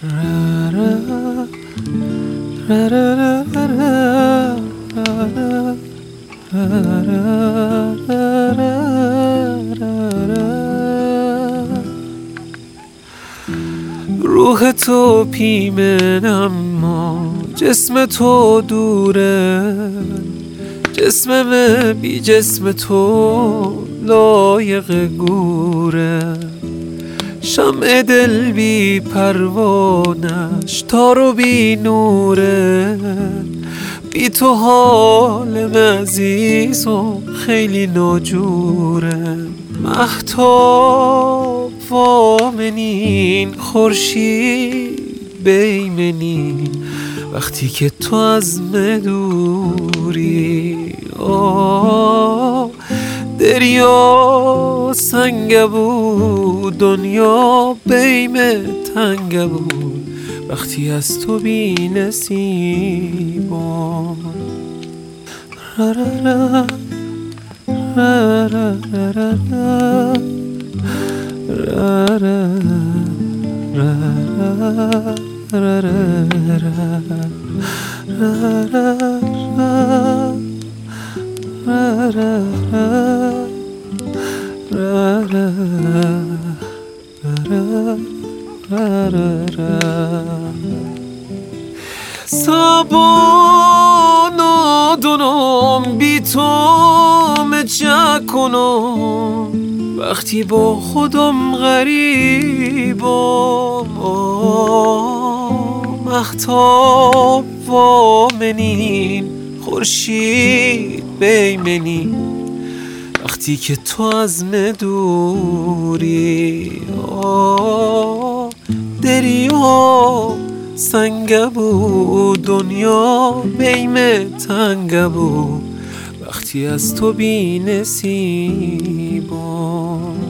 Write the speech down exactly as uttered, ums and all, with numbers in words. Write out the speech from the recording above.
روح تو پیمن اما جسم تو دوره، جسمم بی جسم تو لایق گوره. شمع دل بی پروانش تارو بی نوره، بی تو حالم عزیز و خیلی ناجوره. مهتاب وامنین خورشید بیمنین، وقتی که تو از من دوری. آه دریا سنگ بود، دنیا بیم تنگ بود، وقتی از تو بی نصیبم. را را را را را را را را را سبا نادونم بی تو مچه کنم، وقتی با خودم غریبم. مهتاب وامنین خورشید بیمنین، وقتی که تو از من دوری. آه دریا سنگ بود، دنیا بیم تنگ بود، وقتی از تو بی نصیبم.